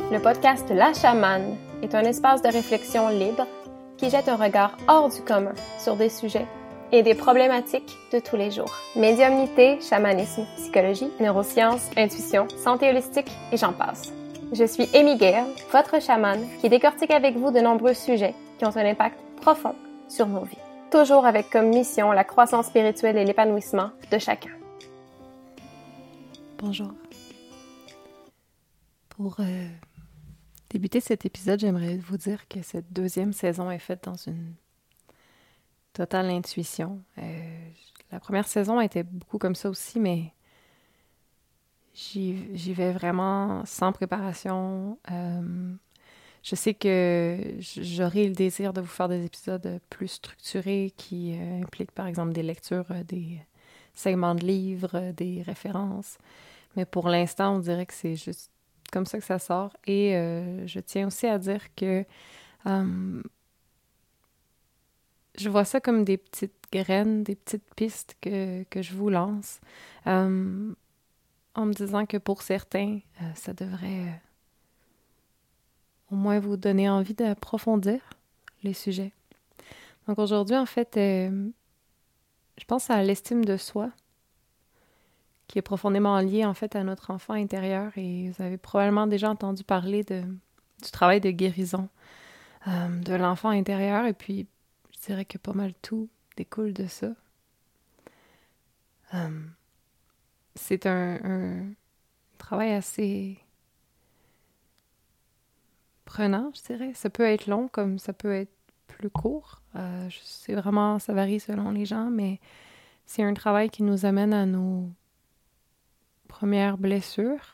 Le podcast La Chamane est un espace de réflexion libre qui jette un regard hors du commun sur des sujets et des problématiques de tous les jours. Médiumnité, chamanisme, psychologie, neurosciences, intuition, santé holistique et j'en passe. Je suis Amy Gale, votre chamane qui décortique avec vous de nombreux sujets qui ont un impact profond sur nos vies. Toujours avec comme mission la croissance spirituelle et l'épanouissement de chacun. Bonjour. Pour débuter cet épisode, j'aimerais vous dire que cette deuxième saison est faite dans une totale intuition. La première saison était beaucoup comme ça aussi, mais j'y vais vraiment sans préparation. Je sais que j'aurai le désir de vous faire des épisodes plus structurés qui impliquent par exemple des lectures, des segments de livres, des références. Mais pour l'instant, on dirait que c'est juste comme ça que ça sort. Et je tiens aussi à dire que je vois ça comme des petites graines, des petites pistes que je vous lance, en me disant que pour certains, ça devrait au moins vous donner envie d'approfondir les sujets. Donc aujourd'hui, en fait, je pense à l'estime de soi, qui est profondément liée en fait à notre enfant intérieur. Et vous avez probablement déjà entendu parler du travail de guérison de l'enfant intérieur. Et puis, je dirais que pas mal tout découle de ça. C'est un travail assez prenant, je dirais. Ça peut être long comme ça peut être plus court. C'est vraiment, ça varie selon les gens, mais c'est un travail qui nous amène à nos premières blessures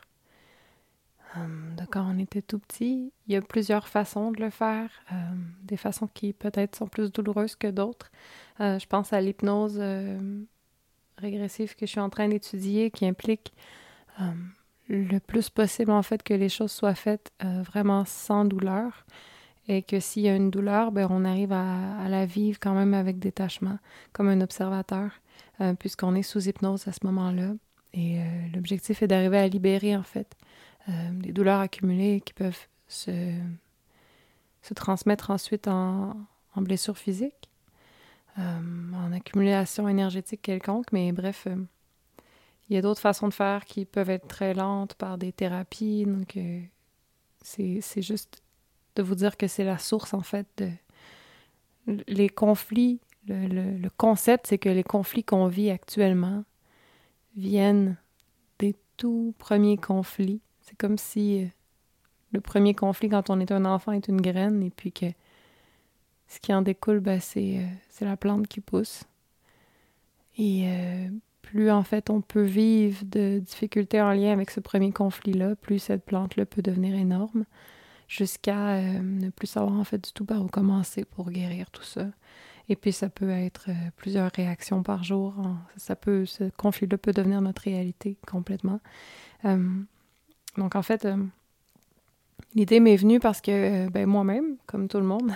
de quand on était tout petit. Il y a plusieurs façons de le faire, des façons qui peut-être sont plus douloureuses que d'autres. Je pense à l'hypnose régressive que je suis en train d'étudier, qui implique le plus possible en fait que les choses soient faites vraiment sans douleur, et que s'il y a une douleur, ben on arrive à la vivre quand même avec détachement, comme un observateur, puisqu'on est sous hypnose à ce moment-là. Et l'objectif est d'arriver à libérer en fait des douleurs accumulées qui peuvent se transmettre ensuite en blessures physiques, en accumulation énergétique quelconque, mais bref, il y a d'autres façons de faire qui peuvent être très lentes par des thérapies, donc c'est juste de vous dire que c'est la source en fait de les conflits. Le concept, c'est que les conflits qu'on vit actuellement viennent des tout premiers conflits. C'est comme si le premier conflit quand on est un enfant est une graine, et puis que ce qui en découle, ben, c'est la plante qui pousse. Et plus en fait on peut vivre de difficultés en lien avec ce premier conflit-là, plus cette plante-là peut devenir énorme, jusqu'à ne plus savoir en fait du tout par où commencer pour guérir tout ça. Et puis ça peut être plusieurs réactions par jour. Ce conflit-là peut devenir notre réalité complètement. Donc en fait, l'idée m'est venue parce que moi-même, comme tout le monde,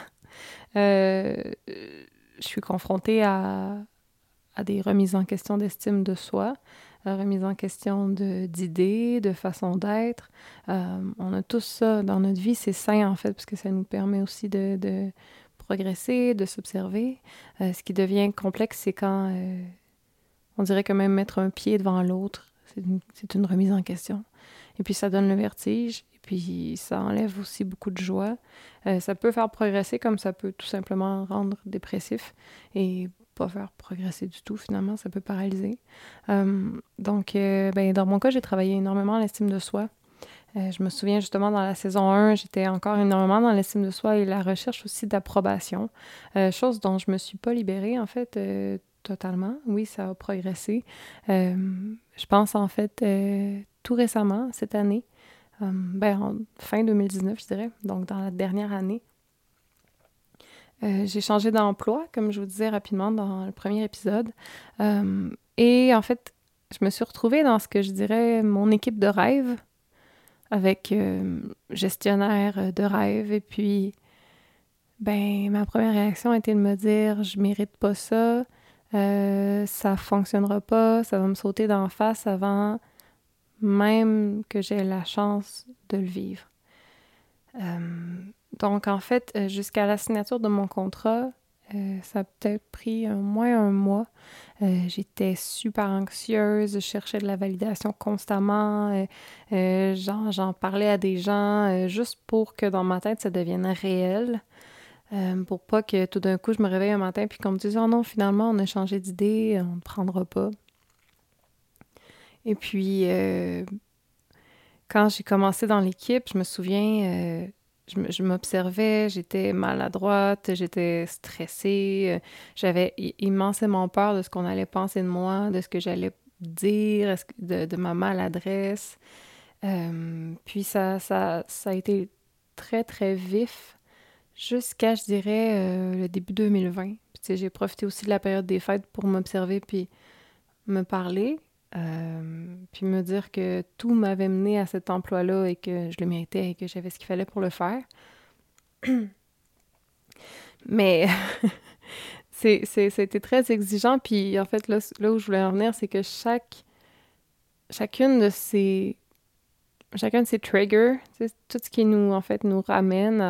je suis confrontée à des remises en question d'estime de soi, remises en question d'idées, de façon d'être. On a tous ça dans notre vie, c'est sain en fait, parce que ça nous permet aussi de progresser, de s'observer. Ce qui devient complexe, c'est quand on dirait que même mettre un pied devant l'autre, c'est une remise en question. Et puis ça donne le vertige, et puis ça enlève aussi beaucoup de joie. Ça peut faire progresser, comme ça peut tout simplement rendre dépressif et pas faire progresser du tout, finalement, ça peut paralyser. Donc, dans mon cas, j'ai travaillé énormément l'estime de soi. Je me souviens justement dans la saison 1, j'étais encore énormément dans l'estime de soi et la recherche aussi d'approbation, chose dont je me suis pas libérée en fait totalement. Oui, ça a progressé. Je pense en fait tout récemment, cette année, en fin 2019 je dirais, donc dans la dernière année, j'ai changé d'emploi, comme je vous disais rapidement dans le premier épisode. Et en fait, je me suis retrouvée dans ce que je dirais mon équipe de rêve, avec gestionnaire de rêve. Et puis, ma première réaction a été de me dire, je mérite pas ça, ça fonctionnera pas, ça va me sauter d'en face avant même que j'aie la chance de le vivre. Donc, en fait, jusqu'à la signature de mon contrat, ça a peut-être pris moins un mois. J'étais super anxieuse, je cherchais de la validation constamment. J'en parlais à des gens juste pour que dans ma tête, ça devienne réel. Pour pas que tout d'un coup, je me réveille un matin puis qu'on me dise « Oh non, finalement, on a changé d'idée, on ne prendra pas. » Et puis, quand j'ai commencé dans l'équipe, je me souviens, je m'observais, j'étais maladroite, j'étais stressée, j'avais immensément peur de ce qu'on allait penser de moi, de ce que j'allais dire, de ma maladresse. Puis ça a été très, très vif jusqu'à, je dirais, le début 2020. Puis, tu sais, j'ai profité aussi de la période des fêtes pour m'observer puis me parler. Puis me dire que tout m'avait mené à cet emploi-là et que je le méritais et que j'avais ce qu'il fallait pour le faire. Mais c'était très exigeant. Puis en fait, là où je voulais en venir, c'est que chacun de ces triggers, tout ce qui nous ramène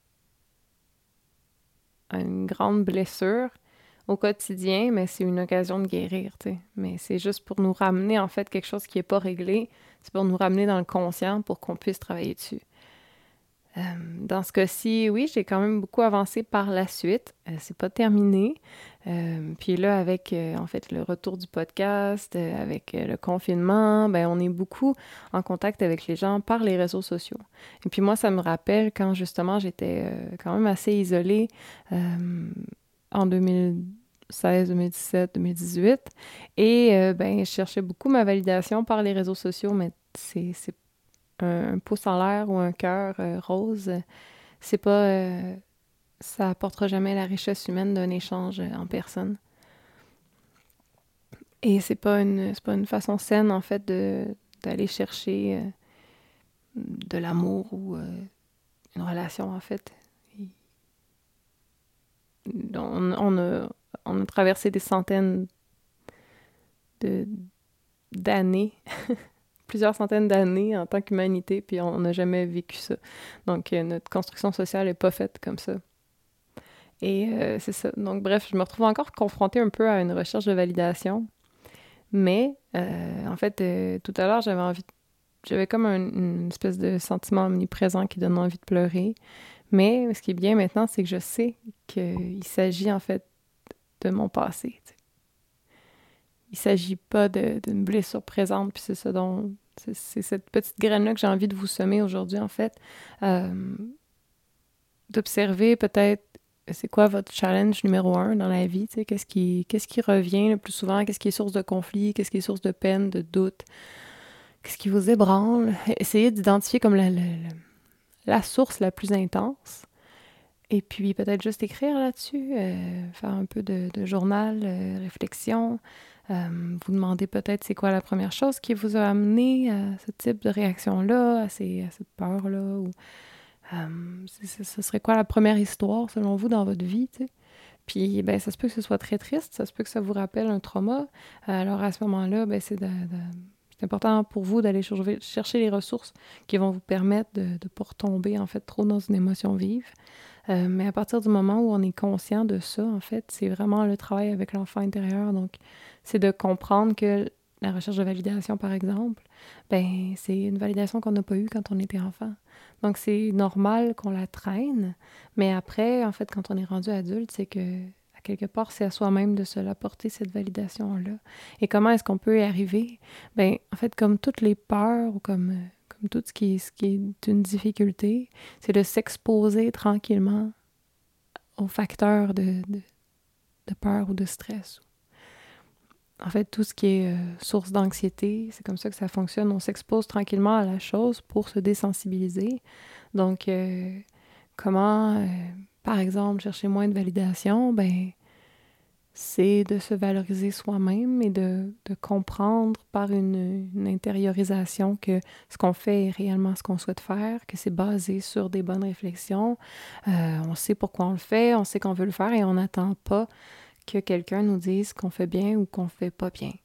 à une grande blessure au quotidien, mais c'est une occasion de guérir, tu sais. Mais c'est juste pour nous ramener, en fait, quelque chose qui n'est pas réglé. C'est pour nous ramener dans le conscient pour qu'on puisse travailler dessus. Dans ce cas-ci, oui, j'ai quand même beaucoup avancé par la suite. C'est pas terminé. Puis là, avec, en fait, le retour du podcast, avec le confinement, ben on est beaucoup en contact avec les gens par les réseaux sociaux. Et puis moi, ça me rappelle quand, justement, j'étais quand même assez isolée en 2016, 2017, 2018. Et ben, je cherchais beaucoup ma validation par les réseaux sociaux, mais c'est un pouce en l'air ou un cœur rose. C'est pas... ça apportera jamais la richesse humaine d'un échange en personne. Et c'est pas une façon saine, en fait, d'aller chercher de l'amour ou une relation, en fait. On a traversé des centaines d'années, plusieurs centaines d'années en tant qu'humanité, puis on n'a jamais vécu ça. Donc, notre construction sociale n'est pas faite comme ça. Et c'est ça. Donc, bref, je me retrouve encore confrontée un peu à une recherche de validation. Mais, en fait, tout à l'heure, j'avais comme une espèce de sentiment omniprésent qui donne envie de pleurer. Mais ce qui est bien maintenant, c'est que je sais qu'il s'agit, en fait, de mon passé. T'sais. Il s'agit pas d'une blessure présente, puis c'est ça dont... C'est cette petite graine-là que j'ai envie de vous semer aujourd'hui, en fait. D'observer peut-être c'est quoi votre challenge numéro 1 dans la vie, tu sais, qu'est-ce qui revient le plus souvent, qu'est-ce qui est source de conflit, qu'est-ce qui est source de peine, de doute, qu'est-ce qui vous ébranle. Essayez d'identifier comme la source la plus intense. Et puis peut-être juste écrire là-dessus, faire un peu de journal, réflexion. Vous demandez peut-être c'est quoi la première chose qui vous a amené à ce type de réaction-là, à cette peur-là, ou ce serait quoi la première histoire selon vous dans votre vie, tu sais? Puis ben ça se peut que ce soit très triste, ça se peut que ça vous rappelle un trauma. Alors à ce moment-là, ben c'est important pour vous d'aller chercher les ressources qui vont vous permettre de ne pas retomber en fait trop dans une émotion vive. Mais à partir du moment où on est conscient de ça, en fait, c'est vraiment le travail avec l'enfant intérieur. Donc, c'est de comprendre que la recherche de validation, par exemple, ben c'est une validation qu'on n'a pas eue quand on était enfant. Donc, c'est normal qu'on la traîne, mais après, en fait, quand on est rendu adulte, c'est que, à quelque part, c'est à soi-même de se l'apporter, cette validation-là. Et comment est-ce qu'on peut y arriver? Ben, en fait, comme toutes les peurs ou comme tout ce qui est une difficulté, c'est de s'exposer tranquillement aux facteurs de peur ou de stress. En fait, tout ce qui est source d'anxiété, c'est comme ça que ça fonctionne. On s'expose tranquillement à la chose pour se désensibiliser. Donc, comment, par exemple, chercher moins de validation? Ben, c'est de se valoriser soi-même et de comprendre par une intériorisation que ce qu'on fait est réellement ce qu'on souhaite faire, que c'est basé sur des bonnes réflexions. On sait pourquoi on le fait, on sait qu'on veut le faire et on n'attend pas que quelqu'un nous dise qu'on fait bien ou qu'on fait pas bien.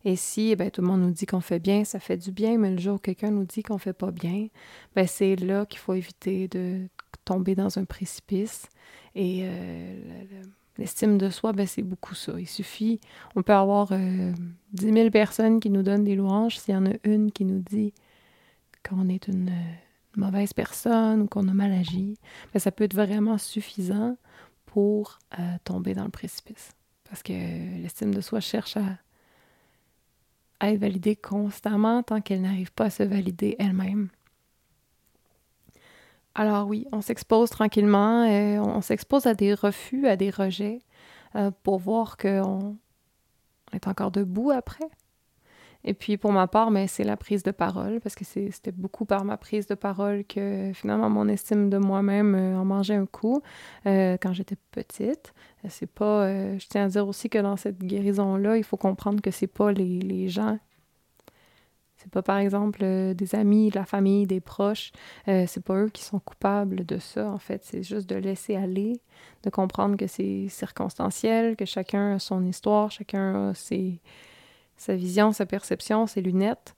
Et si tout le monde nous dit qu'on fait bien, ça fait du bien, mais le jour où quelqu'un nous dit qu'on fait pas bien, c'est là qu'il faut éviter de tomber dans un précipice. Et l'estime de soi, c'est beaucoup ça. Il suffit, on peut avoir 10 000 personnes qui nous donnent des louanges. S'il y en a une qui nous dit qu'on est une mauvaise personne ou qu'on a mal agi, ça peut être vraiment suffisant pour tomber dans le précipice. Parce que l'estime de soi cherche à être validée constamment tant qu'elle n'arrive pas à se valider elle-même. Alors oui, on s'expose tranquillement, on s'expose à des refus, à des rejets, pour voir qu'on est encore debout après. Et puis pour ma part, c'est la prise de parole, parce que c'était beaucoup par ma prise de parole que finalement mon estime de moi-même en mangeait un coup quand j'étais petite. C'est pas, je tiens à dire aussi que dans cette guérison-là, il faut comprendre que c'est pas les gens. C'est pas, par exemple, des amis, de la famille, des proches. C'est pas eux qui sont coupables de ça, en fait. C'est juste de laisser aller, de comprendre que c'est circonstanciel, que chacun a son histoire, chacun a sa vision, sa perception, ses lunettes.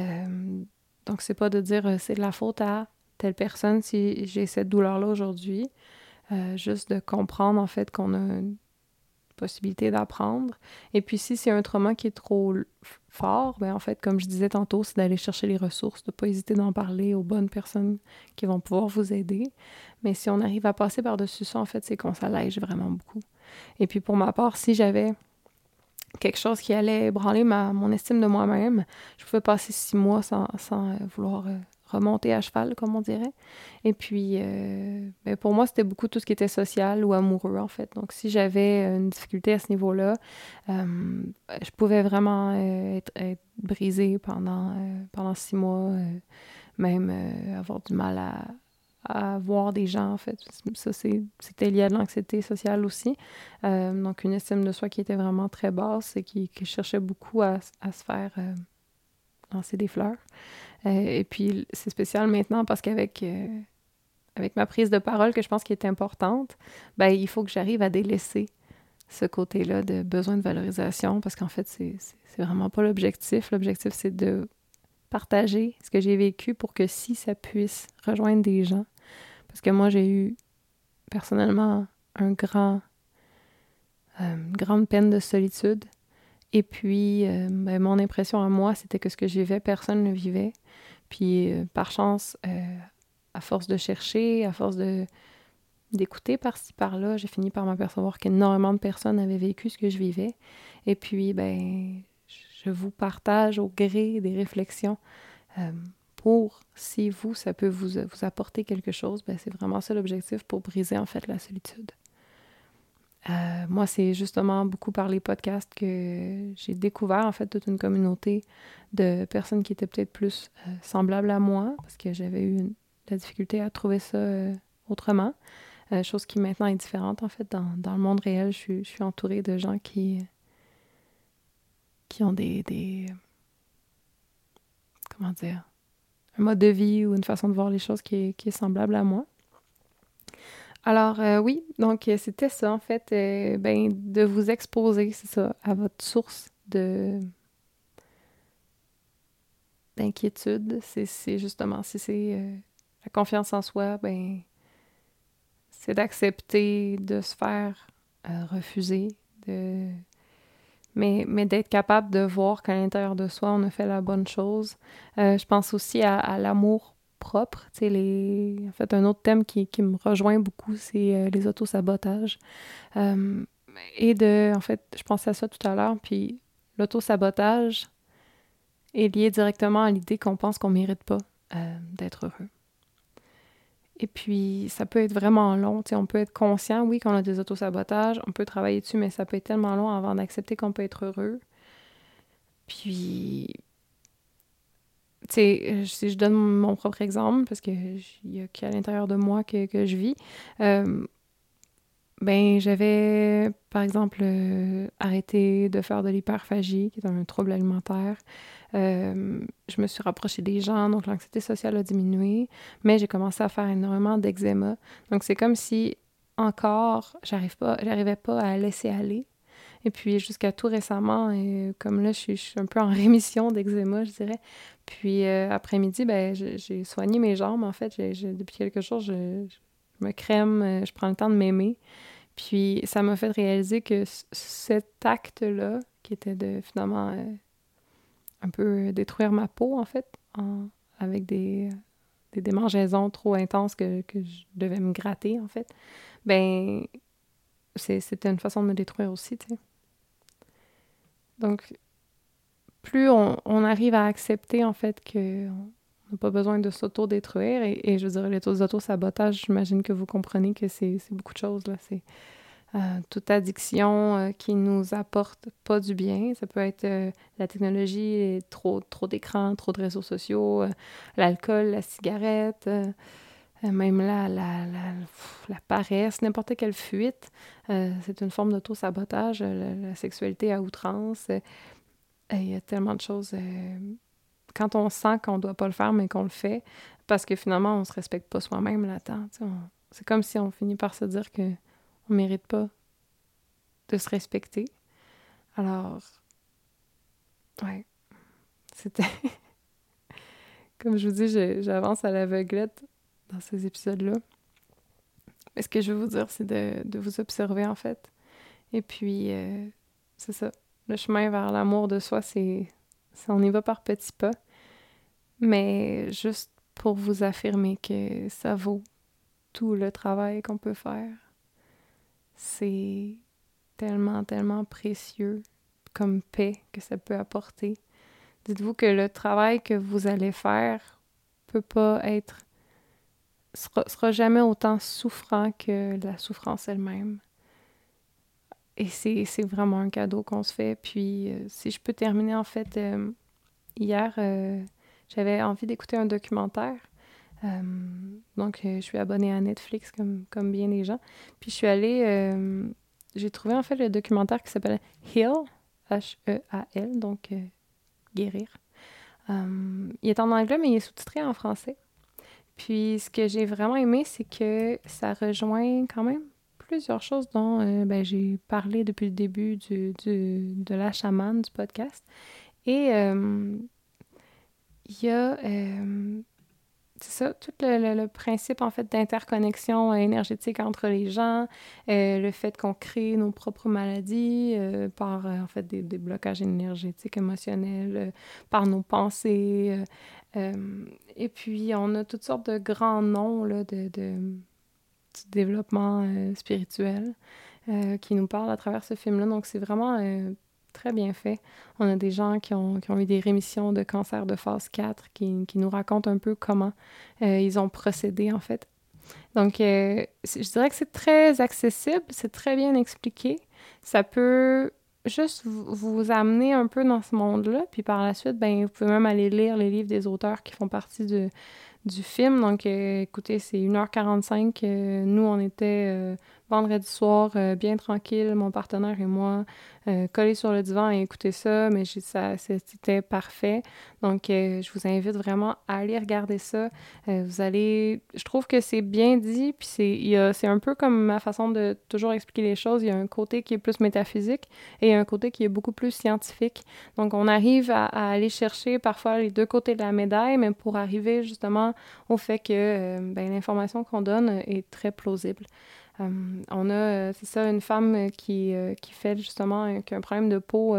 Donc, c'est pas de dire c'est de la faute à telle personne si j'ai cette douleur-là aujourd'hui. Juste de comprendre, en fait, qu'on a une possibilité d'apprendre. Et puis, si c'est un trauma qui est trop fort, en fait, comme je disais tantôt, c'est d'aller chercher les ressources, de ne pas hésiter d'en parler aux bonnes personnes qui vont pouvoir vous aider. Mais si on arrive à passer par-dessus ça, en fait, c'est qu'on s'allège vraiment beaucoup. Et puis, pour ma part, si j'avais quelque chose qui allait ébranler mon estime de moi-même, je pouvais passer 6 mois sans vouloir remonter à cheval, comme on dirait. Et puis, pour moi, c'était beaucoup tout ce qui était social ou amoureux, en fait. Donc, si j'avais une difficulté à ce niveau-là, je pouvais vraiment être brisée pendant 6 mois, même avoir du mal à voir des gens, en fait. Ça, c'était lié à de l'anxiété sociale aussi. Donc, une estime de soi qui était vraiment très basse et qui cherchait beaucoup à se faire lancer des fleurs. Et puis, c'est spécial maintenant parce qu'avec ma prise de parole, que je pense qui est importante, il faut que j'arrive à délaisser ce côté-là de besoin de valorisation parce qu'en fait, c'est vraiment pas l'objectif. L'objectif, c'est de partager ce que j'ai vécu pour que si ça puisse rejoindre des gens. Parce que moi, j'ai eu personnellement une grande peine de solitude. Et puis, mon impression à moi, c'était que ce que je vivais, personne ne le vivait. Puis, par chance, à force de chercher, à force d'écouter par-ci, par-là, j'ai fini par m'apercevoir qu'énormément de personnes avaient vécu ce que je vivais. Et puis, je vous partage au gré des réflexions pour, si ça peut vous apporter quelque chose, c'est vraiment ça l'objectif pour briser, en fait, la solitude. Moi, c'est justement beaucoup par les podcasts que j'ai découvert, en fait, toute une communauté de personnes qui étaient peut-être plus semblables à moi, parce que j'avais eu de la difficulté à trouver ça autrement. Chose qui maintenant est différente, en fait, dans le monde réel. Je suis entourée de gens qui ont des comment dire, un mode de vie ou une façon de voir les choses qui est semblable à moi. Alors, oui, donc c'était ça, en fait, de vous exposer, c'est ça, à votre source d'inquiétude. C'est justement, si c'est la confiance en soi, c'est d'accepter de se faire refuser, mais d'être capable de voir qu'à l'intérieur de soi, on a fait la bonne chose. Je pense aussi à l'amour propre. En fait, un autre thème qui me rejoint beaucoup, c'est les autosabotages. En fait, je pensais à ça tout à l'heure, puis l'autosabotage est lié directement à l'idée qu'on pense qu'on mérite pas d'être heureux. Et puis, ça peut être vraiment long. On peut être conscient, oui, qu'on a des autosabotages, on peut travailler dessus, mais ça peut être tellement long avant d'accepter qu'on peut être heureux. Puis, si je donne mon propre exemple, parce qu'il y a qu'à l'intérieur de moi que je vis, j'avais, par exemple, arrêté de faire de l'hyperphagie, qui est un trouble alimentaire. Je me suis rapprochée des gens, donc l'anxiété sociale a diminué, mais j'ai commencé à faire énormément d'eczéma. Donc, c'est comme si, encore, j'arrivais pas à laisser aller. Et puis jusqu'à tout récemment, comme là, je suis un peu en rémission d'eczéma, je dirais. Puis après-midi, ben, j'ai soigné mes jambes, en fait. Depuis quelque chose, je me crème, je prends le temps de m'aimer. Puis ça m'a fait réaliser que cet acte-là, qui était de finalement un peu détruire ma peau, en fait, avec des démangeaisons trop intenses que je devais me gratter, en fait, ben c'était une façon de me détruire aussi, tu sais. Donc, plus on arrive à accepter, en fait, qu'on n'a pas besoin de s'auto-détruire, et je veux dire, les auto-sabotages, j'imagine que vous comprenez que c'est beaucoup de choses, là. C'est toute addiction qui nous apporte pas du bien. Ça peut être la technologie, trop d'écrans, trop de réseaux sociaux, l'alcool, la cigarette, même la paresse, n'importe quelle fuite. C'est une forme d'auto-sabotage, la sexualité à outrance. Il y a tellement de choses. Quand on sent qu'on doit pas le faire, mais qu'on le fait, parce que finalement, on se respecte pas soi-même là-dedans. C'est comme si on finit par se dire que on mérite pas de se respecter. Alors, ouais, c'était... Comme je vous dis, j'avance à l'aveuglette dans ces épisodes-là. Mais ce que je veux vous dire, c'est de vous observer, en fait. Et puis, c'est ça. Le chemin vers l'amour de soi, on y va par petits pas. Mais juste pour vous affirmer que ça vaut tout le travail qu'on peut faire. C'est tellement, tellement précieux comme paix que ça peut apporter. Dites-vous que le travail que vous allez faire peut pas être... sera jamais autant souffrant que la souffrance elle-même. Et c'est vraiment un cadeau qu'on se fait. Puis, si je peux terminer, en fait, hier, j'avais envie d'écouter un documentaire. Donc, je suis abonnée à Netflix, comme bien des gens. Puis, je suis allée... j'ai trouvé, en fait, le documentaire qui s'appelle Heal, H-E-A-L, donc guérir. Il est en anglais, mais il est sous-titré en français. Puis, ce que j'ai vraiment aimé, c'est que ça rejoint quand même plusieurs choses dont j'ai parlé depuis le début de la chamane du podcast. Et il y a, c'est ça, tout le principe, en fait, d'interconnexion énergétique entre les gens, le fait qu'on crée nos propres maladies par, en fait, des blocages énergétiques, émotionnels, par nos pensées. Et puis, on a toutes sortes de grands noms là, du développement spirituel qui nous parlent à travers ce film-là. Donc, c'est vraiment très bien fait. On a des gens qui ont eu des rémissions de cancer de phase 4 qui nous racontent un peu comment ils ont procédé, en fait. Donc, je dirais que c'est très accessible, c'est très bien expliqué. Ça peut juste vous amener un peu dans ce monde-là, puis par la suite, ben, vous pouvez même aller lire les livres des auteurs qui font partie du film. Donc, écoutez, c'est 1h45. Nous, on était vendredi soir, bien tranquille, mon partenaire et moi, collés sur le divan et écouter ça, mais c'était parfait. Donc, je vous invite vraiment à aller regarder ça. Je trouve que c'est bien dit, puis c'est un peu comme ma façon de toujours expliquer les choses. Il y a un côté qui est plus métaphysique et un côté qui est beaucoup plus scientifique. Donc, on arrive à aller chercher parfois les deux côtés de la médaille, mais pour arriver justement au fait que l'information qu'on donne est très plausible. On a, c'est ça, une femme qui fait justement qui a un problème de peau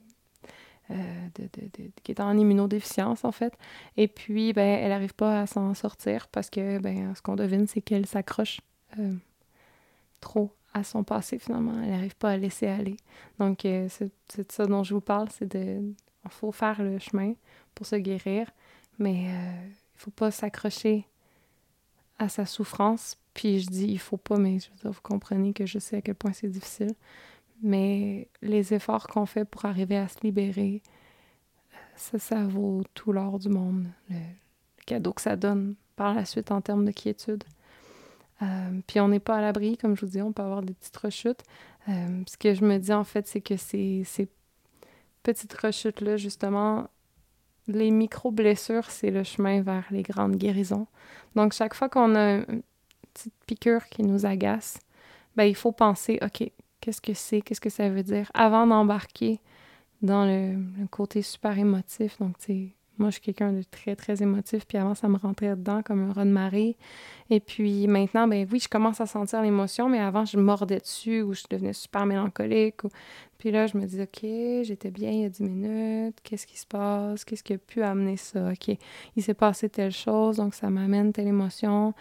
qui est en immunodéficience, en fait. Et puis, elle n'arrive pas à s'en sortir parce que, ce qu'on devine, c'est qu'elle s'accroche trop à son passé, finalement. Elle n'arrive pas à laisser aller. Donc, c'est de ça dont je vous parle, il faut faire le chemin pour se guérir, mais il faut pas s'accrocher à sa souffrance. Puis je dis il faut pas, mais je veux dire, vous comprenez que je sais à quel point c'est difficile. Mais les efforts qu'on fait pour arriver à se libérer, ça vaut tout l'or du monde. Le cadeau que ça donne par la suite en termes de quiétude. Puis on n'est pas à l'abri, comme je vous dis, on peut avoir des petites rechutes. Ce que je me dis en fait, c'est que ces petites rechutes-là, justement, les micro-blessures, c'est le chemin vers les grandes guérisons. Donc chaque fois qu'on a une petite piqûre qui nous agace, il faut penser, OK, qu'est-ce que c'est, qu'est-ce que ça veut dire, avant d'embarquer dans le côté super émotif. Donc, tu sais, moi, je suis quelqu'un de très, très émotif, puis avant, ça me rentrait dedans comme un raz de marée. Et puis maintenant, ben oui, je commence à sentir l'émotion, mais avant, je mordais dessus ou je devenais super mélancolique. Puis là, je me dis, OK, j'étais bien il y a 10 minutes, qu'est-ce qui se passe? Qu'est-ce qui a pu amener ça? OK, il s'est passé telle chose, donc ça m'amène telle émotion.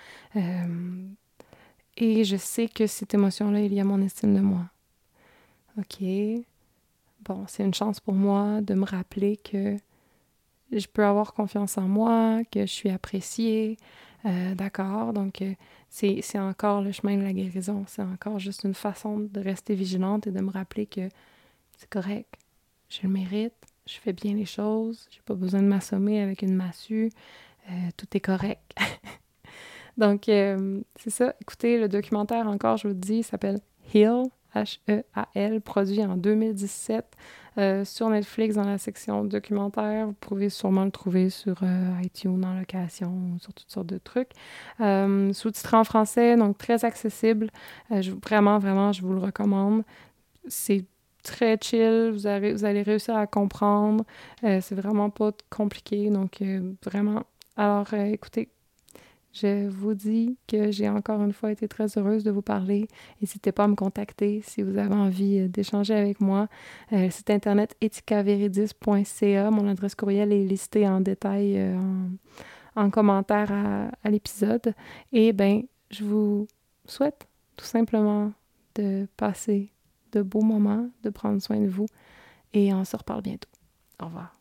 Et je sais que cette émotion-là est liée à mon estime de moi. OK, bon, c'est une chance pour moi de me rappeler que je peux avoir confiance en moi, que je suis appréciée, d'accord? Donc, c'est encore le chemin de la guérison. C'est encore juste une façon de rester vigilante et de me rappeler que c'est correct, je le mérite, je fais bien les choses, j'ai pas besoin de m'assommer avec une massue, tout est correct. Donc, c'est ça. Écoutez, le documentaire, encore, je vous le dis, il s'appelle Heal, H-E-A-L, produit en 2017 sur Netflix dans la section documentaire. Vous pouvez sûrement le trouver sur iTunes en location, sur toutes sortes de trucs. Sous-titré en français, donc très accessible. Vraiment, je vous le recommande. C'est très chill, vous allez réussir à comprendre. C'est vraiment pas compliqué, donc vraiment. Alors, écoutez, je vous dis que j'ai encore une fois été très heureuse de vous parler. N'hésitez pas à me contacter si vous avez envie d'échanger avec moi. Le site internet ethicaveridis.ca. Mon adresse courriel est listée en détail en commentaire à l'épisode. Et bien, je vous souhaite tout simplement de passer de beaux moments, de prendre soin de vous. Et on se reparle bientôt. Au revoir.